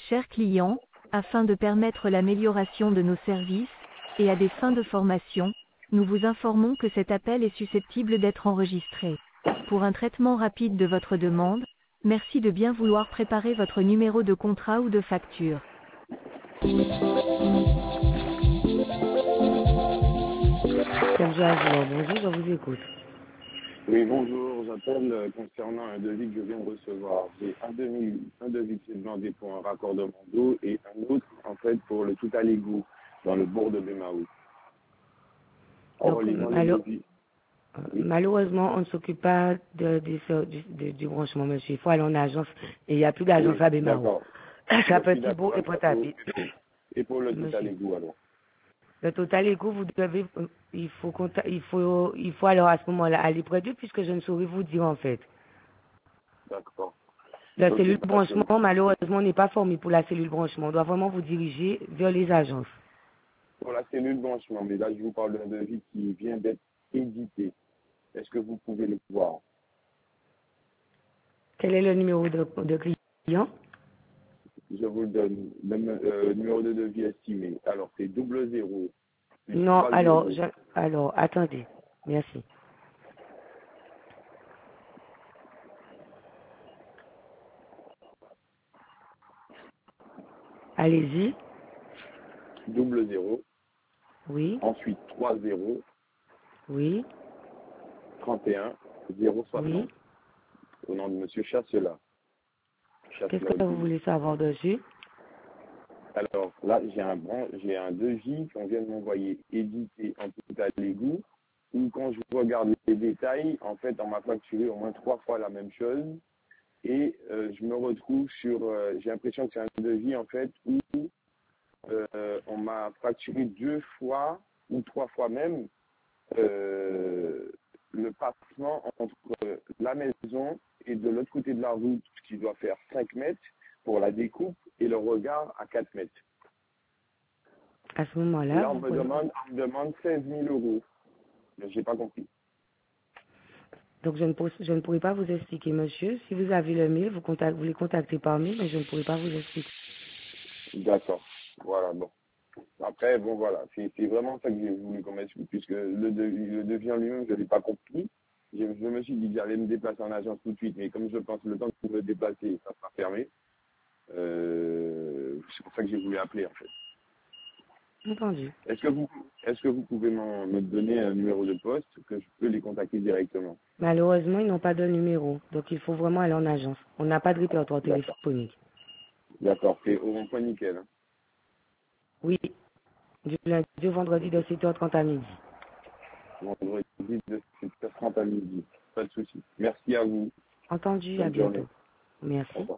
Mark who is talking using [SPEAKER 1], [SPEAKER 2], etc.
[SPEAKER 1] Chers clients, afin de permettre l'amélioration de nos services, et à des fins de formation, nous vous informons que cet appel est susceptible d'être enregistré. Pour un traitement rapide de votre demande, merci de bien vouloir préparer votre numéro de contrat ou de facture.
[SPEAKER 2] Bonjour, je vous écoute.
[SPEAKER 3] Oui, bonjour, j'appelle concernant un devis que je viens de recevoir. J'ai un devis qui est demandé pour un raccordement d'eau et un autre, en fait, pour le tout à l'égout dans le bourg de Bémaou.
[SPEAKER 2] Malheureusement, on ne s'occupe pas du branchement, monsieur. Il faut aller en agence et il n'y a plus d'agence à Bémaou. Ça peut être beau et Pointe-à-Pitre.
[SPEAKER 3] Et pour le tout à l'égout, alors?
[SPEAKER 2] Le total égout, vous devez, il faut alors à ce moment-là aller près d'eux puisque je ne saurais vous dire en fait.
[SPEAKER 3] D'accord.
[SPEAKER 2] La cellule branchement, malheureusement, n'est pas formée pour la cellule branchement. On doit vraiment vous diriger vers les agences.
[SPEAKER 3] Pour la cellule branchement, mais là je vous parle d'un devis qui vient d'être édité. Est-ce que vous pouvez le voir?
[SPEAKER 2] Quel est le numéro de client?
[SPEAKER 3] Je vous le donne. Le numéro de devis estimé. Alors, c'est 00.
[SPEAKER 2] Non, alors, attendez. Merci. Allez-y.
[SPEAKER 3] 00.
[SPEAKER 2] Oui.
[SPEAKER 3] Ensuite, 30.
[SPEAKER 2] Oui.
[SPEAKER 3] 31. 060.
[SPEAKER 2] Oui.
[SPEAKER 3] Au nom de Monsieur Chasselas.
[SPEAKER 2] Qu'est-ce que vous voulez savoir dessus?
[SPEAKER 3] Alors, là, j'ai un devis qu'on vient de m'envoyer édité en tout à l'égout, où quand je regarde les détails, en fait, on m'a facturé au moins 3 fois la même chose, et je me retrouve sur, j'ai l'impression que c'est un devis, en fait, où on m'a facturé 2 fois, ou 3 fois même, le passement entre la maison et de l'autre côté de la route, qui doit faire 5 mètres, pour la découpe et le regard à 4 mètres.
[SPEAKER 2] À ce moment-là,
[SPEAKER 3] là on me demande 16 000 euros. Mais j'ai pas compris.
[SPEAKER 2] Donc, je ne pourrai pas vous expliquer, monsieur. Si vous avez le mail, vous les contactez par mail, mais je ne pourrai pas vous expliquer.
[SPEAKER 3] D'accord. Voilà, bon. Après, bon, voilà. C'est vraiment ça que j'ai voulu qu'on m'explique, puisque le devis en lui-même, je ne l'ai pas compris. Je me suis dit que j'allais me déplacer en agence tout de suite, mais comme je pense que le temps de me déplacer, ça sera fermé. C'est pour ça que j'ai voulu appeler, en fait.
[SPEAKER 2] Entendu.
[SPEAKER 3] Est-ce que vous pouvez me donner un numéro de poste que je peux les contacter directement?
[SPEAKER 2] Malheureusement, ils n'ont pas de numéro, donc il faut vraiment aller en agence. On n'a pas de répertoire téléphonique.
[SPEAKER 3] D'accord, c'est au rond-point nickel. Hein.
[SPEAKER 2] Oui, du lundi au vendredi de 7h30 à midi.
[SPEAKER 3] Vendredi de 7h30 à midi, pas de souci. Merci à vous.
[SPEAKER 2] Entendu, à
[SPEAKER 3] Bonne journée.
[SPEAKER 2] bientôt. Merci.
[SPEAKER 3] Au revoir.